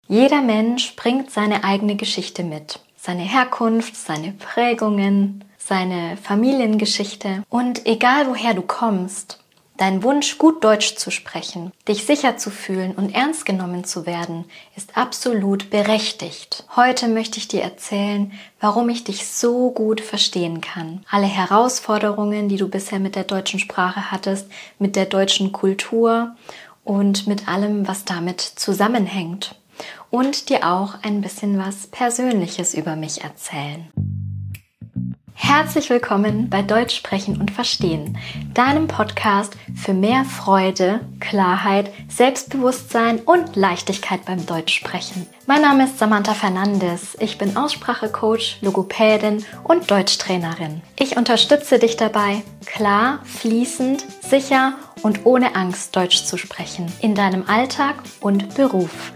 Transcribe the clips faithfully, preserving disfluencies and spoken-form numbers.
Jeder Mensch bringt seine eigene Geschichte mit. Seine Herkunft, seine Prägungen, seine Familiengeschichte. Und egal woher du kommst, dein Wunsch, gut Deutsch zu sprechen, dich sicher zu fühlen und ernst genommen zu werden, ist absolut berechtigt. Heute möchte ich dir erzählen, warum ich dich so gut verstehen kann. Alle Herausforderungen, die du bisher mit der deutschen Sprache hattest, mit der deutschen Kultur und mit allem, was damit zusammenhängt. Und dir auch ein bisschen was Persönliches über mich erzählen. Herzlich willkommen bei Deutsch sprechen und verstehen, deinem Podcast für mehr Freude, Klarheit, Selbstbewusstsein und Leichtigkeit beim Deutschsprechen. Mein Name ist Samantha Fernandes, ich bin Aussprachecoach, Logopädin und Deutschtrainerin. Ich unterstütze dich dabei, klar, fließend, sicher und ohne Angst Deutsch zu sprechen, in deinem Alltag und Beruf.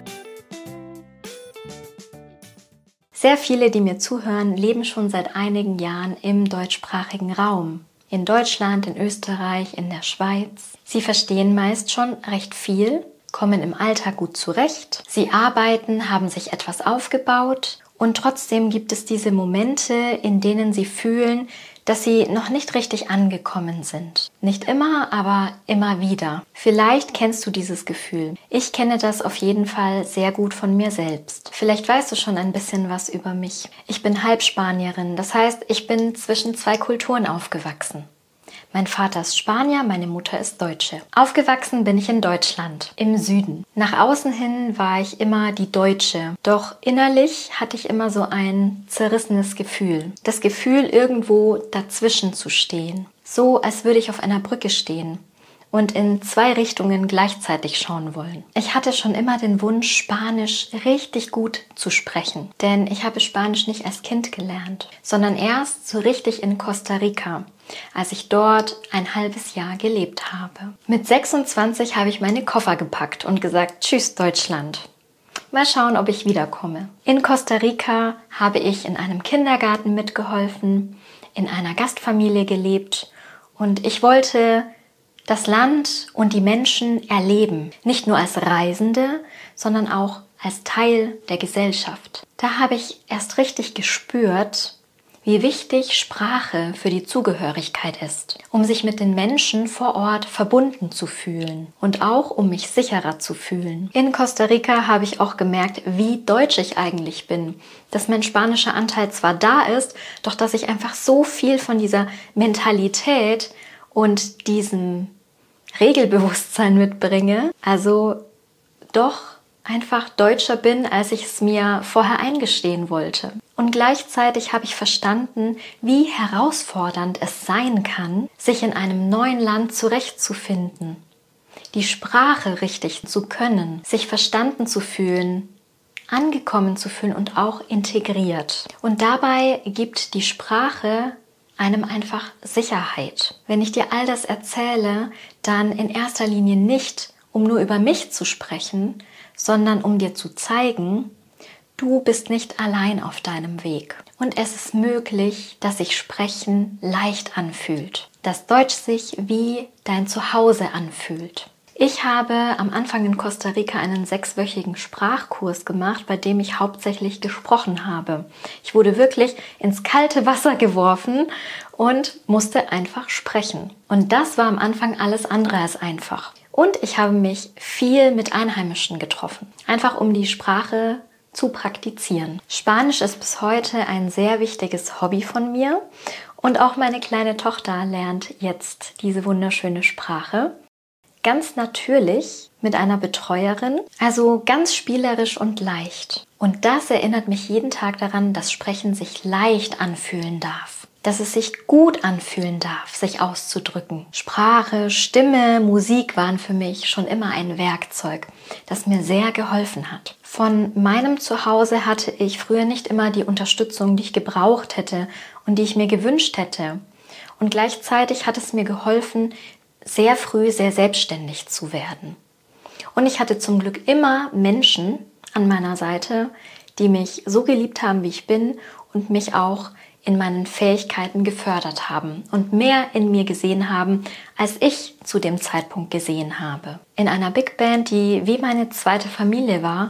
Sehr viele, die mir zuhören, leben schon seit einigen Jahren im deutschsprachigen Raum. In Deutschland, in Österreich, in der Schweiz. Sie verstehen meist schon recht viel, kommen im Alltag gut zurecht. Sie arbeiten, haben sich etwas aufgebaut und trotzdem gibt es diese Momente, in denen sie fühlen, dass sie noch nicht richtig angekommen sind. Nicht immer, aber immer wieder. Vielleicht kennst du dieses Gefühl. Ich kenne das auf jeden Fall sehr gut von mir selbst. Vielleicht weißt du schon ein bisschen was über mich. Ich bin Halbspanierin, das heißt, ich bin zwischen zwei Kulturen aufgewachsen. Mein Vater ist Spanier, meine Mutter ist Deutsche. Aufgewachsen bin ich in Deutschland, im Süden. Nach außen hin war ich immer die Deutsche. Doch innerlich hatte ich immer so ein zerrissenes Gefühl. Das Gefühl, irgendwo dazwischen zu stehen. So, als würde ich auf einer Brücke stehen und in zwei Richtungen gleichzeitig schauen wollen. Ich hatte schon immer den Wunsch, Spanisch richtig gut zu sprechen. Denn ich habe Spanisch nicht als Kind gelernt, sondern erst so richtig in Costa Rica, als ich dort ein halbes Jahr gelebt habe. Mit sechsundzwanzig habe ich meine Koffer gepackt und gesagt, tschüss Deutschland. Mal schauen, ob ich wiederkomme. In Costa Rica habe ich in einem Kindergarten mitgeholfen, in einer Gastfamilie gelebt und ich wollte das Land und die Menschen erleben. Nicht nur als Reisende, sondern auch als Teil der Gesellschaft. Da habe ich erst richtig gespürt, wie wichtig Sprache für die Zugehörigkeit ist, um sich mit den Menschen vor Ort verbunden zu fühlen und auch um mich sicherer zu fühlen. In Costa Rica habe ich auch gemerkt, wie deutsch ich eigentlich bin, dass mein spanischer Anteil zwar da ist, doch dass ich einfach so viel von dieser Mentalität und diesem Regelbewusstsein mitbringe, also doch einfach deutscher bin, als ich es mir vorher eingestehen wollte. Und gleichzeitig habe ich verstanden, wie herausfordernd es sein kann, sich in einem neuen Land zurechtzufinden, die Sprache richtig zu können, sich verstanden zu fühlen, angekommen zu fühlen und auch integriert. Und dabei gibt die Sprache einem einfach Sicherheit. Wenn ich dir all das erzähle, dann in erster Linie nicht, um nur über mich zu sprechen, sondern um dir zu zeigen, du bist nicht allein auf deinem Weg. Und es ist möglich, dass sich Sprechen leicht anfühlt, dass Deutsch sich wie dein Zuhause anfühlt. Ich habe am Anfang in Costa Rica einen sechswöchigen Sprachkurs gemacht, bei dem ich hauptsächlich gesprochen habe. Ich wurde wirklich ins kalte Wasser geworfen und musste einfach sprechen. Und das war am Anfang alles andere als einfach. Und ich habe mich viel mit Einheimischen getroffen, einfach um die Sprache zu praktizieren. Spanisch ist bis heute ein sehr wichtiges Hobby von mir und auch meine kleine Tochter lernt jetzt diese wunderschöne Sprache. Ganz natürlich mit einer Betreuerin, also ganz spielerisch und leicht. Und das erinnert mich jeden Tag daran, dass Sprechen sich leicht anfühlen darf. Dass es sich gut anfühlen darf, sich auszudrücken. Sprache, Stimme, Musik waren für mich schon immer ein Werkzeug, das mir sehr geholfen hat. Von meinem Zuhause hatte ich früher nicht immer die Unterstützung, die ich gebraucht hätte und die ich mir gewünscht hätte. Und gleichzeitig hat es mir geholfen, sehr früh sehr selbstständig zu werden. Und ich hatte zum Glück immer Menschen an meiner Seite, die mich so geliebt haben, wie ich bin und mich auch in meinen Fähigkeiten gefördert haben und mehr in mir gesehen haben, als ich zu dem Zeitpunkt gesehen habe. In einer Big Band, die wie meine zweite Familie war,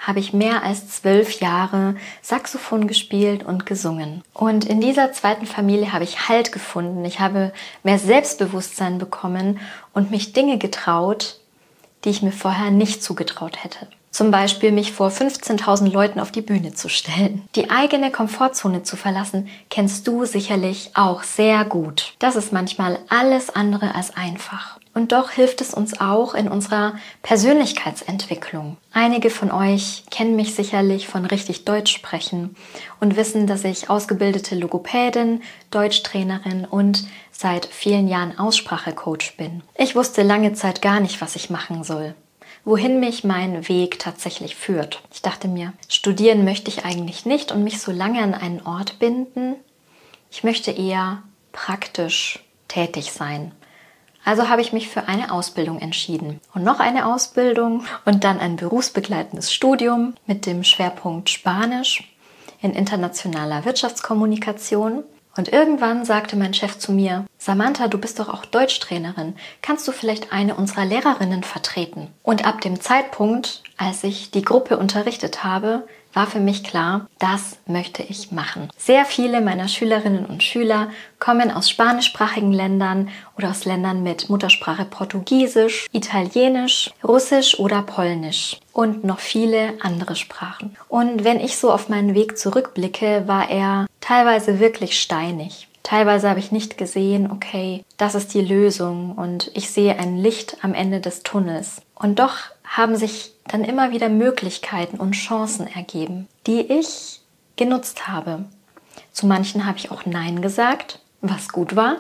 habe ich mehr als zwölf Jahre Saxophon gespielt und gesungen. Und in dieser zweiten Familie habe ich Halt gefunden. Ich habe mehr Selbstbewusstsein bekommen und mich Dinge getraut, die ich mir vorher nicht zugetraut hätte. Zum Beispiel mich vor fünfzehntausend Leuten auf die Bühne zu stellen. Die eigene Komfortzone zu verlassen, kennst du sicherlich auch sehr gut. Das ist manchmal alles andere als einfach. Und doch hilft es uns auch in unserer Persönlichkeitsentwicklung. Einige von euch kennen mich sicherlich von richtig Deutsch sprechen und wissen, dass ich ausgebildete Logopädin, Deutschtrainerin und seit vielen Jahren Aussprachecoach bin. Ich wusste lange Zeit gar nicht, was ich machen soll, wohin mich mein Weg tatsächlich führt. Ich dachte mir, studieren möchte ich eigentlich nicht und mich so lange an einen Ort binden. Ich möchte eher praktisch tätig sein. Also habe ich mich für eine Ausbildung entschieden und noch eine Ausbildung und dann ein berufsbegleitendes Studium mit dem Schwerpunkt Spanisch in internationaler Wirtschaftskommunikation. Und irgendwann sagte mein Chef zu mir: Samantha, du bist doch auch Deutschtrainerin. Kannst du vielleicht eine unserer Lehrerinnen vertreten? Und ab dem Zeitpunkt, als ich die Gruppe unterrichtet habe, war für mich klar, das möchte ich machen. Sehr viele meiner Schülerinnen und Schüler kommen aus spanischsprachigen Ländern oder aus Ländern mit Muttersprache Portugiesisch, Italienisch, Russisch oder Polnisch und noch viele andere Sprachen. Und wenn ich so auf meinen Weg zurückblicke, war er teilweise wirklich steinig. Teilweise habe ich nicht gesehen, okay, das ist die Lösung und ich sehe ein Licht am Ende des Tunnels. Und doch haben sich dann immer wieder Möglichkeiten und Chancen ergeben, die ich genutzt habe. Zu manchen habe ich auch Nein gesagt, was gut war,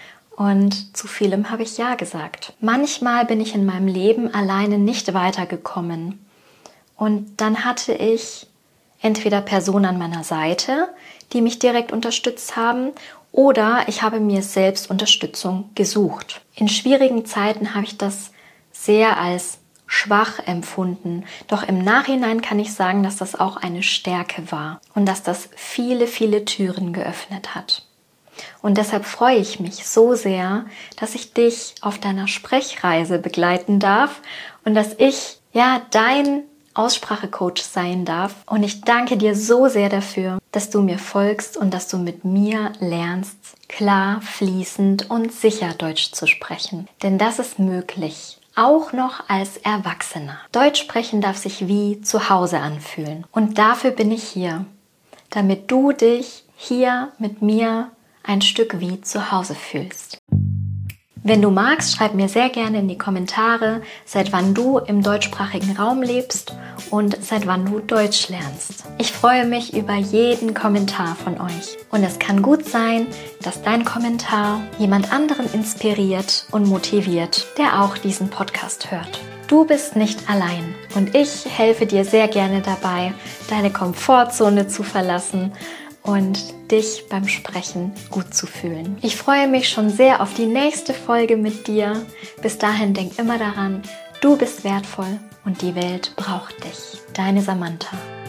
und zu vielem habe ich Ja gesagt. Manchmal bin ich in meinem Leben alleine nicht weitergekommen und dann hatte ich entweder Personen an meiner Seite, die mich direkt unterstützt haben, oder ich habe mir selbst Unterstützung gesucht. In schwierigen Zeiten habe ich das sehr als schwach empfunden. Doch im Nachhinein kann ich sagen, dass das auch eine Stärke war und dass das viele, viele Türen geöffnet hat. Und deshalb freue ich mich so sehr, dass ich dich auf deiner Sprechreise begleiten darf und dass ich, ja, dein Aussprachecoach sein darf. Und ich danke dir so sehr dafür, dass du mir folgst und dass du mit mir lernst, klar, fließend und sicher Deutsch zu sprechen. Denn das ist möglich. Auch noch als Erwachsener. Deutsch sprechen darf sich wie zu Hause anfühlen. Und dafür bin ich hier, damit du dich hier mit mir ein Stück wie zu Hause fühlst. Wenn du magst, schreib mir sehr gerne in die Kommentare, seit wann du im deutschsprachigen Raum lebst und seit wann du Deutsch lernst. Ich freue mich über jeden Kommentar von euch. Und es kann gut sein, dass dein Kommentar jemand anderen inspiriert und motiviert, der auch diesen Podcast hört. Du bist nicht allein und ich helfe dir sehr gerne dabei, deine Komfortzone zu verlassen und dich beim Sprechen gut zu fühlen. Ich freue mich schon sehr auf die nächste Folge mit dir. Bis dahin denk immer daran, du bist wertvoll und die Welt braucht dich. Deine Samantha.